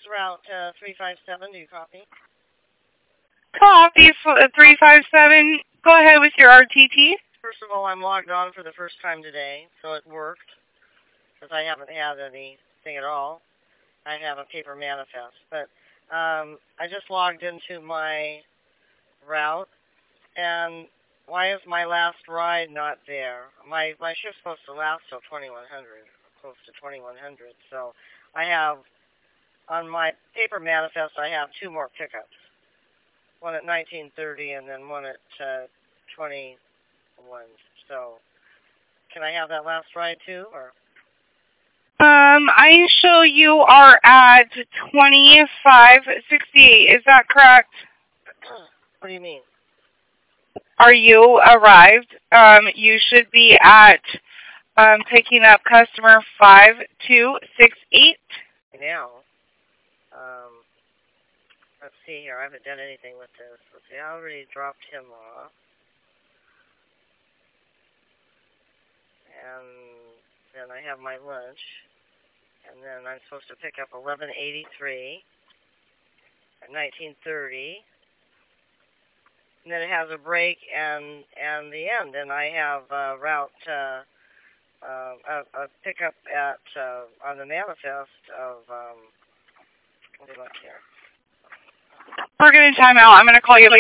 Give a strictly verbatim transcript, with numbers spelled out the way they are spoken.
Route uh, three five seven. Do you copy? Copy three five seven. Go ahead with your R T T. First of all, I'm logged on for the first time today, so it worked, because I haven't had anything at all. I have a paper manifest, but um, I just logged into my route, and why is my last ride not there? My my shift's supposed to last till twenty-one hundred, close to twenty-one hundred, so I have, on my paper manifest, I have two more pickups. One at nineteen thirty and then one at uh, twenty-one. So, can I have that last ride too, or? Um, I show you are at twenty-five sixty-eight. Is that correct? What do you mean? Are you arrived? Um, you should be at um, picking up customer five two six eight. Now, um, let's see here. I haven't done anything with this. Let's see. I already dropped him off. And then I have my lunch. And then I'm supposed to pick up eleven eighty-three at nineteen thirty. And then it has a break and and the end. And I have uh, route uh, uh, a, a pickup at uh, on the manifest of um, let me look here. We're going to time out. I'm going to call you later.